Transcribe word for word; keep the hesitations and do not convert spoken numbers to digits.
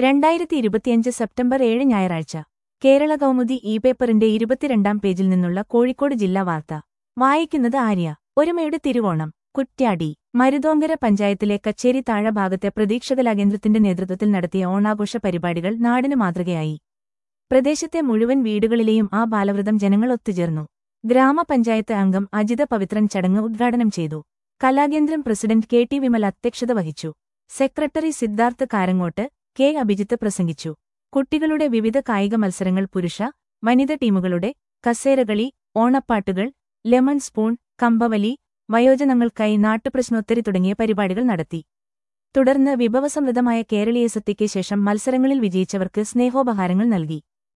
രണ്ടായിരത്തി ഇരുപത്തിയഞ്ച് സെപ്റ്റംബർ ഏഴ് ഞായറാഴ്ച കേരള കൗമുദി ഇ പേപ്പറിന്റെ ഇരുപത്തിരണ്ടാം പേജിൽ നിന്നുള്ള കോഴിക്കോട് ജില്ലാ വാർത്ത വായിക്കുന്നത് ആര്യ. ഒരുമയുടെ തിരുവോണം കുറ്റ്യാടി. മരുതോങ്കര പഞ്ചായത്തിലെ കച്ചേരി താഴഭാഗത്തെ പ്രതീക്ഷകലാകേന്ദ്രത്തിന്റെ നേതൃത്വത്തിൽ നടത്തിയ ഓണാഘോഷ പരിപാടികൾ നാടിന് മാതൃകയായി. പ്രദേശത്തെ മുഴുവൻ വീടുകളിലെയും ആ ബാലവൃതം ജനങ്ങൾ ഒത്തുചേർന്നു. ഗ്രാമപഞ്ചായത്ത് അംഗം അജിത പവിത്രൻ ചടങ്ങ് ഉദ്ഘാടനം ചെയ്തു. Kalakendram president K T Vimal അധ്യക്ഷത വഹിച്ചു. സെക്രട്ടറി സിദ്ധാർത്ഥ് കാരങ്ങോട്ട്, കെ അഭിജിത്ത് പ്രസംഗിച്ചു. കുട്ടികളുടെ വിവിധ കായിക മത്സരങ്ങൾ, പുരുഷ, വനിത ടീമുകളുടെ കസേരകളി, ഓണപ്പാട്ടുകൾ, ലെമൺ സ്പൂൺ, കമ്പവലി, വയോജനങ്ങൾക്കായി നാട്ടുപ്രശ്നോത്തരി തുടങ്ങിയ പരിപാടികൾ നടത്തി. തുടർന്ന് വിഭവസമൃദ്ധമായ കേരളീയ സദ്യയ്ക്ക് ശേഷം മത്സരങ്ങളിൽ വിജയിച്ചവർക്ക് സ്നേഹോപഹാരങ്ങൾ നൽകി.